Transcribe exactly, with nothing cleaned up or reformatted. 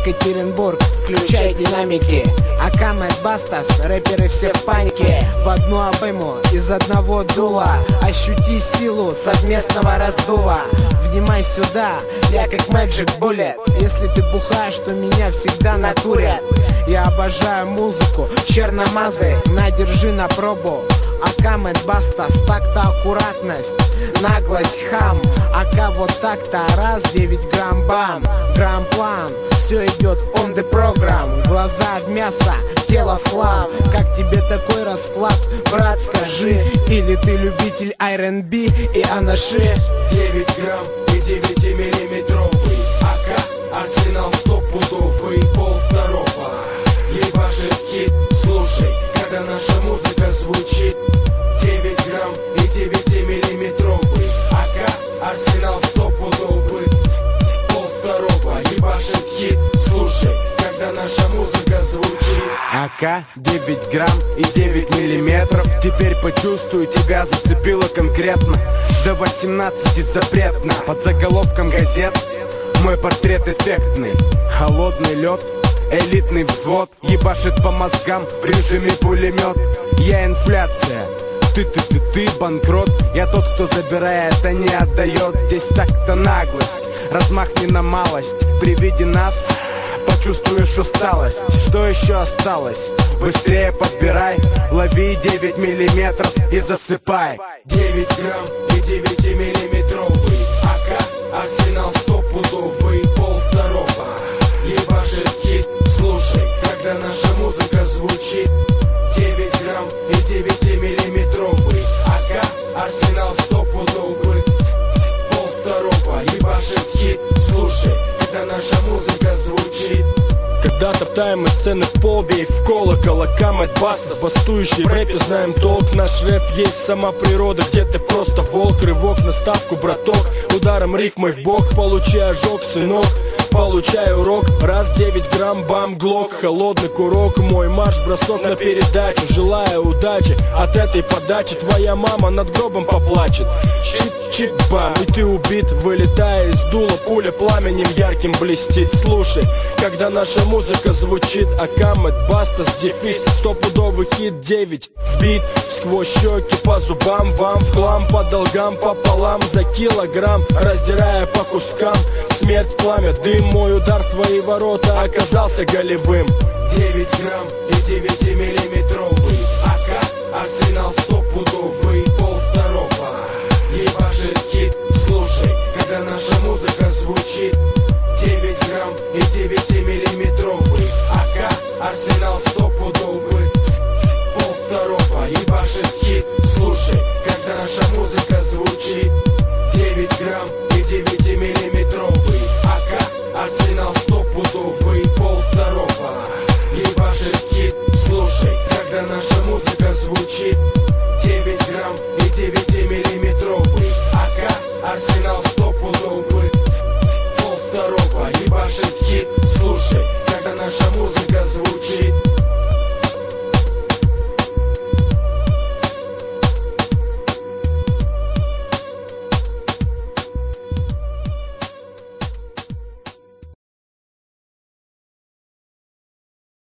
Екатеринбург, включай динамики. АК Мэд Бастас, рэперы все в панике. В одну обойму, из одного дула. Ощути силу совместного раздува. Внимай сюда, я как Magic Bullet. Если ты бухаешь, то меня всегда накурят. Я обожаю музыку, черномазы, надержи на пробу. АК Мэд Бастас, так-то аккуратность, наглость, хам. АК вот так-то, раз, девять грамм, бам. Грамм-план, все идет on the program. Глаза в мясо, тело в хлам. Как тебе такой расклад, брат, скажи? Или ты любитель ар энд би и анаши? Девять грамм и девятимиллиметровый АК, арсенал стопудовый, пол второго. Ебашит хит, слушай, когда наша музыка звучит. Девять грамм и девятимиллиметровый АК, арсенал стопудовый, пол второго. Ебашит хит, слушай, когда наша музыка звучит. АК девять грамм и девять миллиметров. Теперь почувствуй, тебя зацепило конкретно. До восемнадцати запретно. Под заголовком газет мой портрет эффектный. Холодный лед, элитный взвод ебашит по мозгам в режиме пулемет. Я инфляция, ты-ты-ты-ты банкрот. Я тот, кто забирает, а не отдает. Здесь так-то наглость, размах не на малость. При виде нас почувствуешь усталость. Что еще осталось? Быстрее подбирай, лови девять миллиметров и засыпай. Девять грамм и девятимиллиметровый АК, арсенал стопудовый, пол второго. Ебашит хит, слушай, когда наша музыка звучит. Девять грамм и девятимиллиметровый АК, арсенал стопудовый, пол второго. Ебашит хит, слушай, когда наша музыка звучит. Когда топтаем мы сцены в полбе и в колокол. АК Мэд Бастас, бастующий в рэпе, знаем толк. Наш рэп есть сама природа, где ты просто волк. Рывок на ставку, браток, ударом рифмой в бок. Получай ожог, сынок, получай урок. Раз, девять грамм, бам, глок. Холодный курок, мой марш, бросок на передачу. Желаю удачи от этой подачи. Твоя мама над гробом поплачет. Чик-чик-бам, и ты убит, вылетая из дула. Пуля пламенем ярким блестит. Слушай, когда наша музыка звучит. АК Мэд Бастас, дефис, стопудовый хит. Девять в бит, сквозь щеки по зубам. Вам в хлам, по долгам пополам. За килограмм, раздирая по кускам. Смерть, пламя, дым, мой удар в твои ворота оказался голевым. Девять грамм и девятимиллиметровый АК, арсенал стопудовый, пол второго. Ебашит хит, слушай, когда наша музыка звучит. Девять грамм и девятимиллиметровый АК, арсенал стопудовый, пол второго. Ебашит хит, слушай, когда наша музыка звучит. Девять грамм и девятимиллиметровый АК, арсенал стопудовый, пол второго. Ебашит хит, слушай, когда наша музыка звучит.